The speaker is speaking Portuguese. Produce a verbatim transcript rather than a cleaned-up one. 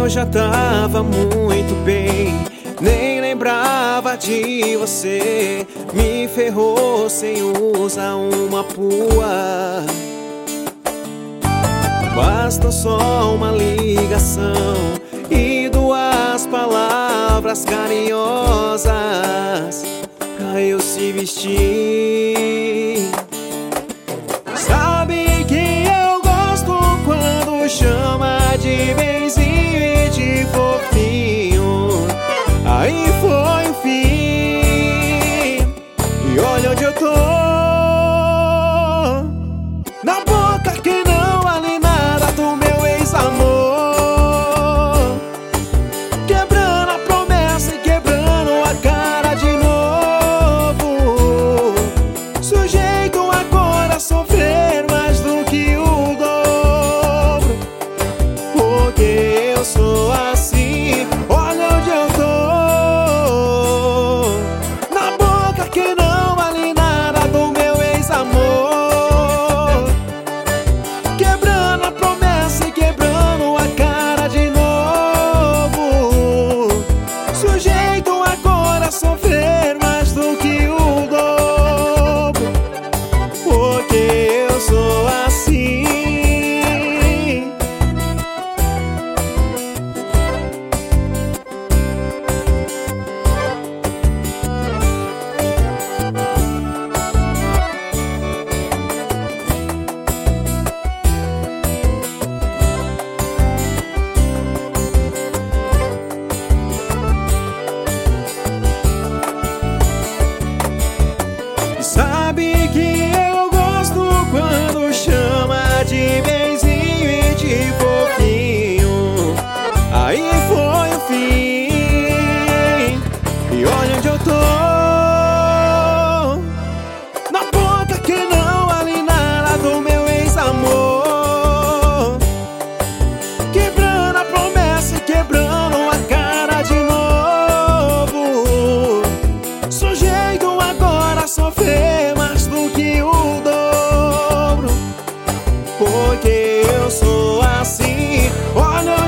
eu já tava muito bem, nem lembrava de você. Me ferrou sem usar uma pua. Bastou só uma ligação e duas palavras carinhosas pra eu se vestir. Sabe que eu gosto quando chama de benzinho e de fofinho. Aí foi o fim, e olha onde eu tô, na boca que não vale nada do meu ex-amor, quebrando a promessa e quebrando a cara de novo, sujeito agora a sofrer mais do que o dobro, porque eu sou assim. Olha onde eu tô, na boca que não vale nada do meu ex-amor, quebrando a promessa e quebrando a cara de novo, sujeito agora a sofrer mais do que o dobro, porque eu sou assim. Sabe que eu gosto quando chama de benzinho e de fofinho. Aí foi o fim, e olha onde eu tô, na boca que não vale nada do meu ex-amor, quebrando a promessa e quebrando a cara de novo, sujeito agora a sofrer mais do que o dobro, porque eu sou assim. Olha